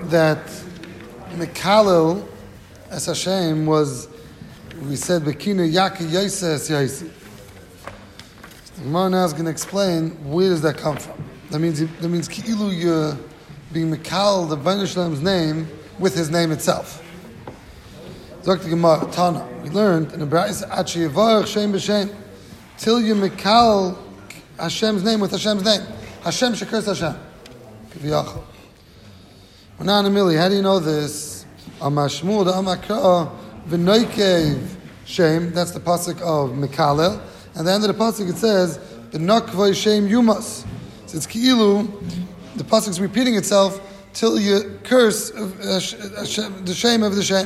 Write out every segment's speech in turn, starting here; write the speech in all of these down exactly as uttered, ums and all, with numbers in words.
that Mekalel as Hashem was, we said, Bekina Yaki Yaisa Es Yaisi. The Gemara now is going to explain where does that come from. That means that means Ki'ilu you're being Mekal the Bnei Shalom's name with his name itself. Dr. Gemara Tana, we learned in the Brayis Achi Yevarach Shem B'Shem till you Mekal Hashem's name with Hashem's name. Hashem Shekers Hashem. Kiviyachol. We're not in a milli. How do you know this? Amashmud Amakra V'Noikev Shem. That's the pasuk of Mekalel. And at the end of the pasuk it says V'Nokvay Shem Yumas. So it's Ki'ilu. The pasuk is repeating itself till you curse uh, Hashem, the shame of the Shem.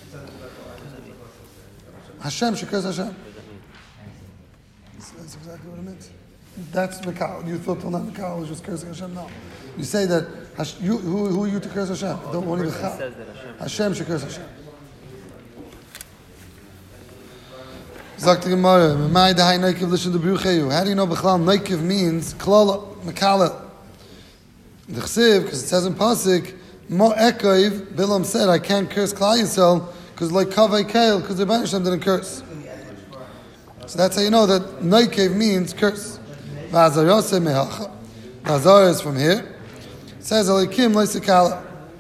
Hashem Shekers Hashem. That's exactly what it means. That's Mekal. You thought till now Mekal was just cursing Hashem. No. You say that you, who, who are you to curse Hashem? Don't want to be Hashem. Hashem should curse Hashem. Zakt the Gemara, "Memai dahai noikiv listen to brucheyu." How do you know Bechlal noikiv means klala Mekala? The Chsiv, because it says in pasuk, "Mo ekoiv." Bilam said, "I can't curse Klal Yisrael because like kavei kail because the Bnei Hashem didn't curse." So that's how you know that noikiv means curse. V'azar yosei mehacha. V'azar is from here. It says alikim loisikala.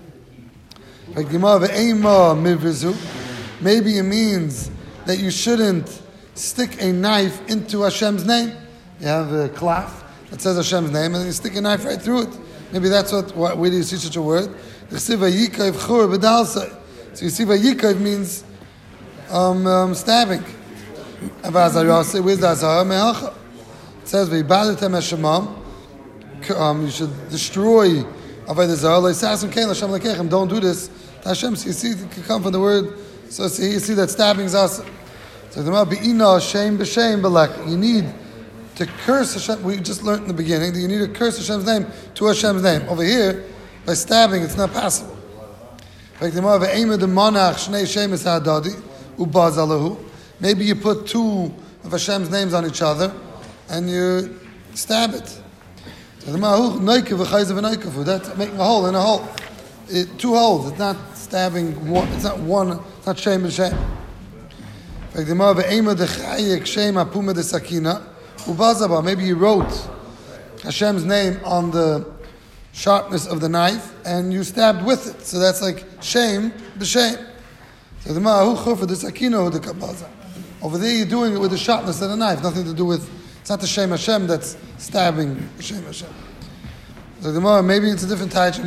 Maybe it means that you shouldn't stick a knife into Hashem's name. You have a cloth that says Hashem's name, and then you stick a knife right through it. Maybe that's what. what where do you see such a word? So you see, vayikav means um, um, stabbing. Where's the azara mehacha? It says v'ibadatem hashemam. Um, you should destroy avodah zarah. Don't do this to Hashem. So you see, it can come from the word. So see, you see that stabbing is awesome. So the Gemara beina shame b'shem b'lek. You need to curse Hashem. We just learned in the beginning that you need to curse Hashem's name to Hashem's name. Over here, by stabbing, it's not possible. Maybe you put two of Hashem's names on each other and you stab it. That's making a hole in a hole. It, two holes. It's not stabbing one. It's not one. It's not shame and shame. Maybe you wrote Hashem's name on the sharpness of the knife and you stabbed with it. So that's like shame, b'shame. Over there you're doing it with the sharpness of the knife. Nothing to do with, it's not the shame Hashem that's stabbing shame Hashem. So the Gemara, maybe it's a different type.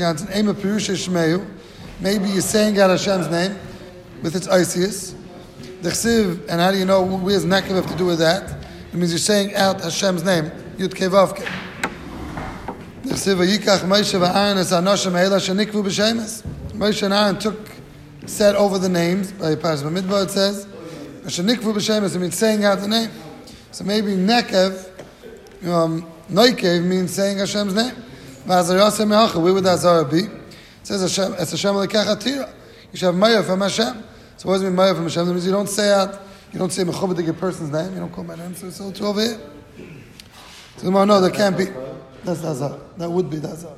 Maybe you're saying out Hashem's name with its Isius. The Chsiv, and how do you know where's Nekav have to do with that? It means you're saying out Hashem's name. Yud Kei Vav Kei. The Chsiv, Vayikach Moshe v'Aaron es hanoshim ha'ela shenikvu b'shemes. Moshe and Aaron took, said over the names, by Paras Bamidbar it says, shenikvu b'shemes, it means saying out the name. So maybe Nekav, um, Noikev means saying Hashem's name. Where would the Azara be? It says Hashem, it's Hashem Lekach Atira. You should have Maya from Hashem. So what does it mean Maya from Hashem? That means you don't say out, you don't say Mechobadik a person's name, you don't call my name, so it's all two over here. So no, that can't be. That's the Azara. That would be the Azara.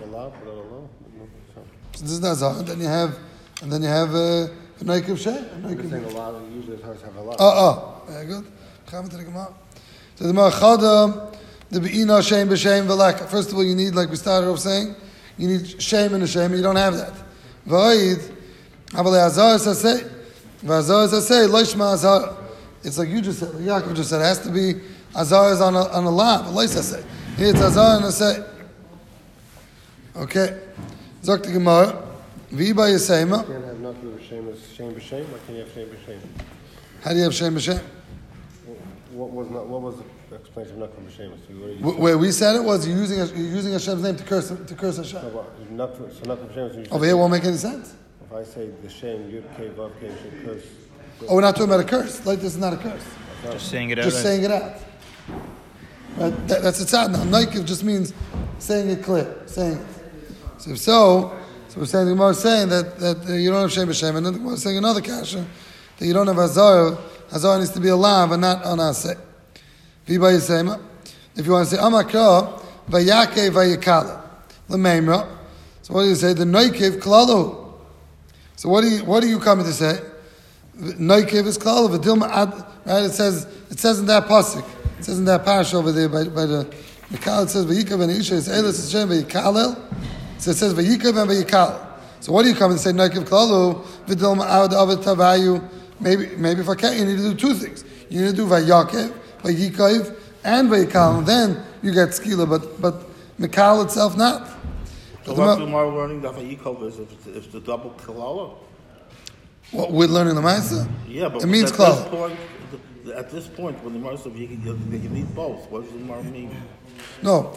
So this is the Azara. And then you have, and then you have uh, a Noikev Shay. You're saying a lot, usually it's hard to have a lot. Oh, oh. Very good. So the Gemara Chada, the be'ina shame b'shem v'laka. First of all, you need, like we started off saying, you need shame and a shame, and you don't have that. V'oid, avalei azar saseh, v'azar saseh, loishma azar. It's like you just said, like Yaakov just said, it has to be azar is on a, on a lam, a lois saseh. Here it's azar and a say. Okay. Zok the Gemara, v'iba yisema. You can't have nothing with shame as shame b'shem, or can you have shame b'shem? How do you have shame b'shem? What was not, what was the explanation of not from Hashem? So where we said it was you're using you're using Hashem's name to curse to curse Hashem. No, but not from, so not from Hashem. So over here won't make any sense. If I say the shame, Yud Kei Vav Kei should curse. Oh, we're not talking about a curse. Like this is not a curse. Just saying it out. Just saying it out. Right? That, that's it's out now. Noikiv just means saying it clear, saying it. So if so, so we're saying the Gemara is saying that that uh, you don't have shame b'shem, and then the Gemara is saying another kasha that you don't have azar. Hazar needs to be a lav and not on aseh. If you want to say Amakra Vayake Vayikala Lememra, so So what do you say? The Noikiv Klalo. So what do you what are you coming to say? Noikiv is Klalo. V'dilma ad. Right? It says it says in that pasuk. It says in that parish over there by, by the Mikal. It says Vayikav and Isha. It's Eilis Hashem Vayikalel. So it says Vayikav and Vayikal. So what do you come and say Noikiv Klalo? V'dilma ad avet tavayu. Maybe maybe for Ket you need to do two things. You need to do Vayakev, Vayikav, and Vayikal. And then you get skila, but but Mikal itself not. So what's the more learning that Vayikal is if it's, if it's the double Kalala? What we're learning the Maisa? Yeah, but it means at Klal. this point, the, at this point, when the Mar says you, you, you need both, what does the Mar mean? No.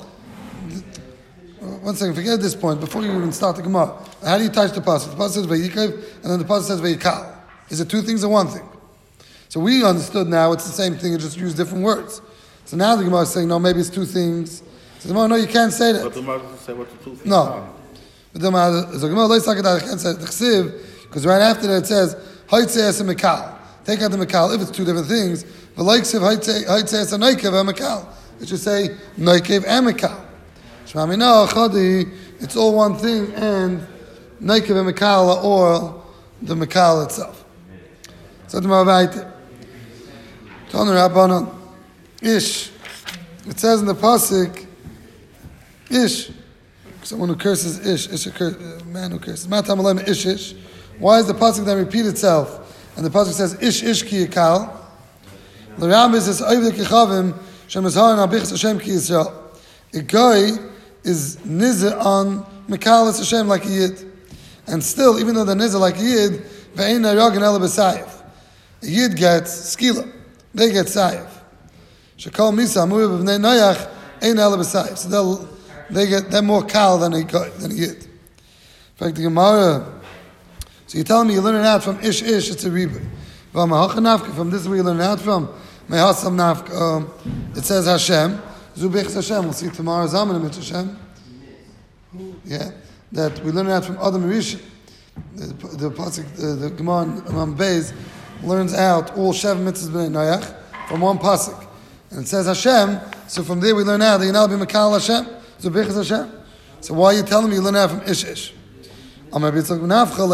One second, forget this point before you even start the Gemara. How do you touch the pasuk? The pasuk says Vayikav, and then the pasuk says Vayikal. Is it two things or one thing? So we understood now it's the same thing, it just use different words. So now the Gemara is saying, no, maybe it's two things. So the Gemara, no, you can't say that. But the Mar doesn't say what the two things no. are. But the Gemara, so the Gemara, let's talk about it, can't say it. Because right after that it says, Haitzeh a Mikal. Take out the Mikal if it's two different things. V'laiksiv Haitzeh a Noikev a Mikal. It should say Noikev and Mikal. Shmamina Chadi, it's all one thing, and Noikev and Mikal are all the Mikal itself. So the Mavaita. Tonu Rabbanon. Ish. It says in the pasuk, Ish. Someone who curses Ish. Ish a, curse, a man who curses. Matam Alayim Ish Ish. Why does the pasuk then repeat itself? And the pasuk says Ish Ish Ki Yikal. The Rambam says Oyvei Kichavim Shem Ezharin Abichas Hashem Ki Yisrael. A guy is nizah on Mikalas Hashem like a yid, and still, even though they're nizah like a yid, ve'ein naragan ela b'sayif. A yid gets skila, they get sayif. Shekol misa amur b'vnei noyach ein ela b'sayif. So they'll they get they're more kal than a than a yid. In fact, the Gemara. So you're telling me you're learning out from ish ish, it's a riba. From this is where you're learning out from. Mehasam nafka. Um, it says Hashem. Zubich Hashem. We'll see tomorrow. Zaman and Hashem. Yeah, that we learn out from Adam Rishon. The the pasuk, the, the Gemara on Beis learns out all Shev mitzvahs b'nei Noach from one pasuk, and it says Hashem. So from there we learn out that you now be Makal Hashem. Zubich Hashem. So why are you telling me you learn out from ish ish? It's to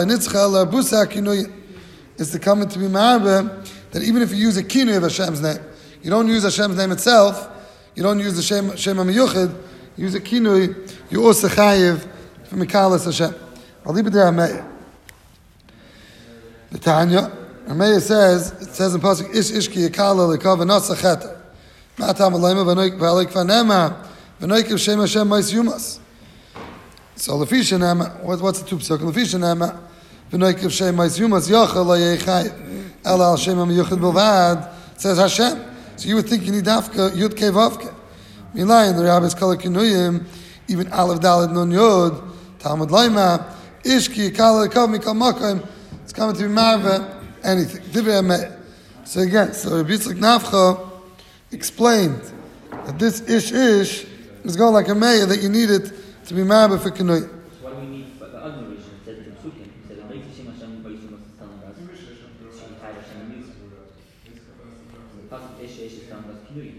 come to be ma'arbe that even if you use a kinui of Hashem's name, you don't use Hashem's name itself, you don't use the Shem Shem HaMiyuchid, you use a kinui, you also chayiv for Mikalas Hashem. I'll leave it there, Ameya. The Tanya, Ameya says, it says in Pasuk, Ish Ish Ki Yikala Lekav V'nasa Cheta Ma'atam Alayma V'anoik V'anema V'anoik Shem Hashem Mais Yumas. So lefisha nama, what, what's the two psukim? Lefisha nama, v'noikev shem ma'is yumas yachal la'yechayv el al shem ha'miyuchid bilvad. It says Hashem. So you would think you need dafka yud kei vavke. Milayin the rabbis kol kinuyim even aleph daled nun yod Talmud Laima ishki kal lekav mikal makom. It's coming to be marve anything. Divrei Ameh. So again, so Rabbi Yitzchak Nafcha explained that this ish ish is going like a mayor that you need it to be married for Kinoi. What do we need? But the other reason said in Psukim, he said, "Wait to see Hashem, but you must tell us." She tied Hashem music. The pasuk Ish Ish is telling us Kinoi.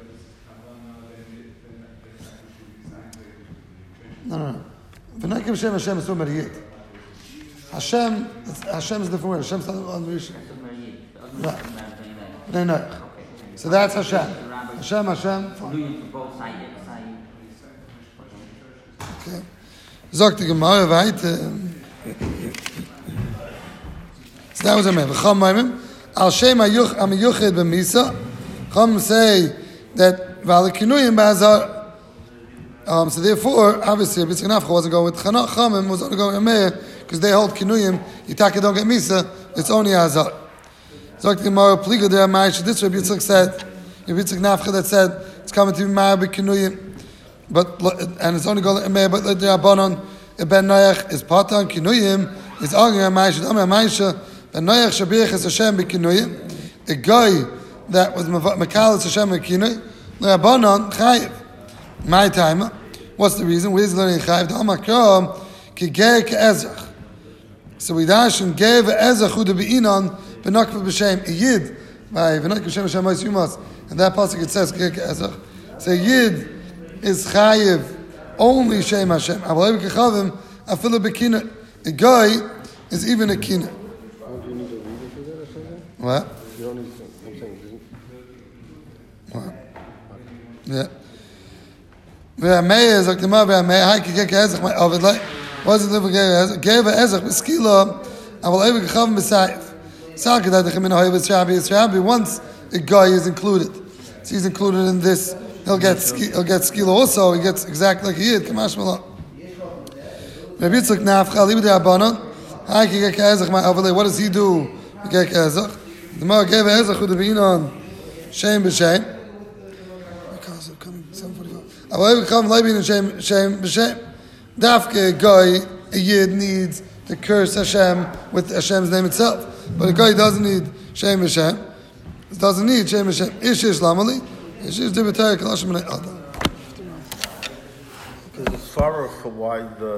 No, no, no. V'naikim Hashem Hashem is talking about Yid. Hashem, Hashem is a different word. Hashem's not on the Rishon. Right. No, no. So that's Hashem. Hashem, Hashem. Okay. Sagt die Gemara weiter. So that was a man. V'cham maimim. Al shem ha'yuch ha'miyuchid b'misa. Cham say that v'al kinuyim b'azar. Um, so therefore, obviously, Rabbi Yitzchak Nafcha wasn't going with Chanach. Chamim was only going with Meir because they hold kinuyim. Yitaka don't get misa. It's only azar. Sagt die Gemara, pliga der Ma'ayish. This Rabbi Yitzchak said. Rabbi Yitzchak Nafcha that said it's coming to be Meir b'kinuyim. But and it's only going to but the Rabbanon Ben Noach is patan kinuyim is arguing Ma'ayish Amar Ma'ayish Ben Noach shabirich es Hashem b'kinuyim. A guy that was Makalas Hashem b'kinuyim the Rabbanon chayiv. My time. What's the reason? Where's learning chayiv? The Amakram ki ger ke'ezach. So we dash and gave ezach who to be inon benakva b'shem a yid by v'nak b'shem Hashem Ma'is Yumas, and that pasuk it says ger ke'ezach. So yid is chayiv only Shem Hashem. Avalei b'kechavim Afilu bekina. A guy is even a kina. Don't you need a reason for that or something? What? You don't need to, I'm saying, isn't What? Yeah. והמאה, זה כלומר, והמאה, היי כגק העזך, אבל לא, מה זה דבר גר העזך? גר והעזך בסקילה, אבל אוהב כחב מסייף. סער כדאי לכם מן אוהב ישראבי, ישראבי, once a guy is included. So he's included in this, he'll get, he'll get skila also, he gets exactly like he did, kamash malah. Rabbi Yitzchak nafcha, libi de abana, hai kegek העזך, אבל what does he do? כגק העזך. The more gave העזך, who the on shame b'shame. אבל if come living in shame, shame, b'shem, dafke guy, a yid needs to curse Hashem with Hashem's name itself. But a guy doesn't need shame b'shem. Doesn't need shame b'shem. Ish ish lamali. Ish ish dibetay kalashim. Because it's far for why the